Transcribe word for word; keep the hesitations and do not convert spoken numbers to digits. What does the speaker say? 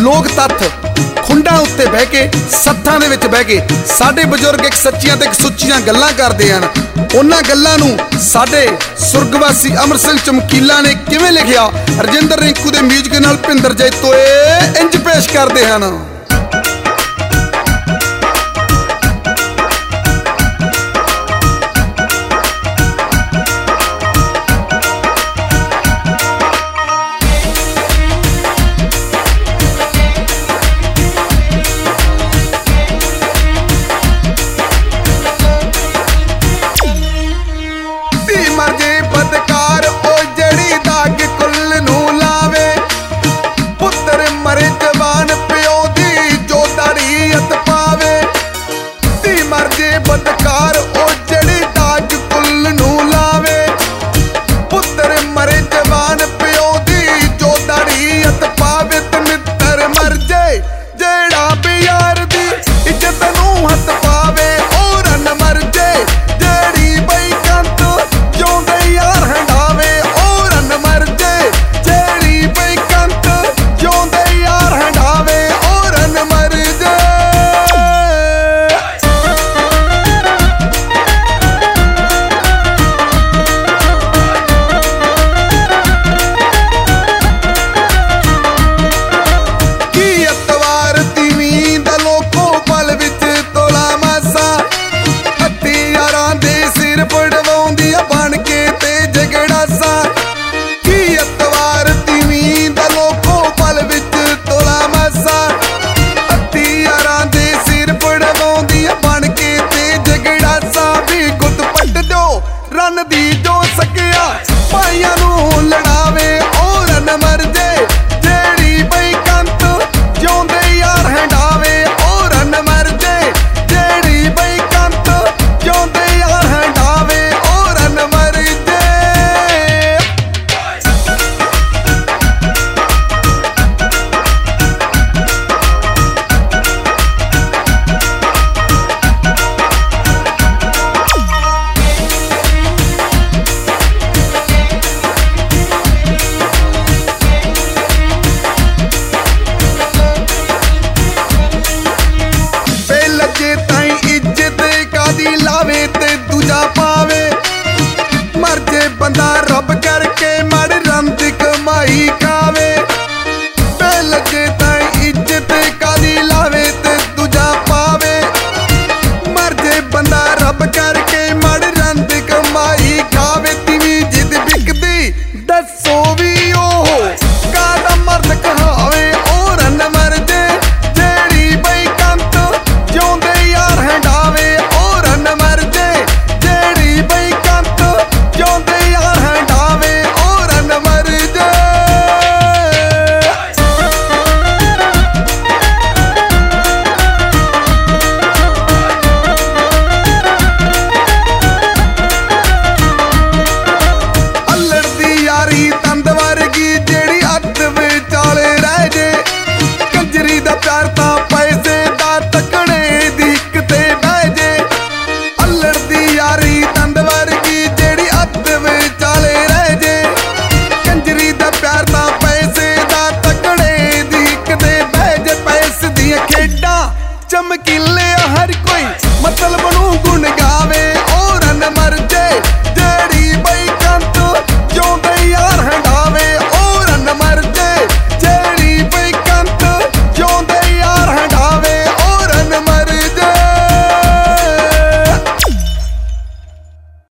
लोक तत्थ खुंडां उत्ते बह के सत्थां दे विच बह के साडे बजुर्ग एक सच्चियां ते एक सुच्चियां गल्लां करदे हन। उन्हां गल्लां नूं साडे सुरगवासी अमर सिंह चमकीला ने किवें लिखिआ, रजिंदर रिंकू दे म्यूजिक नाल भिंदर जैतोए इंज पेश करदे हन।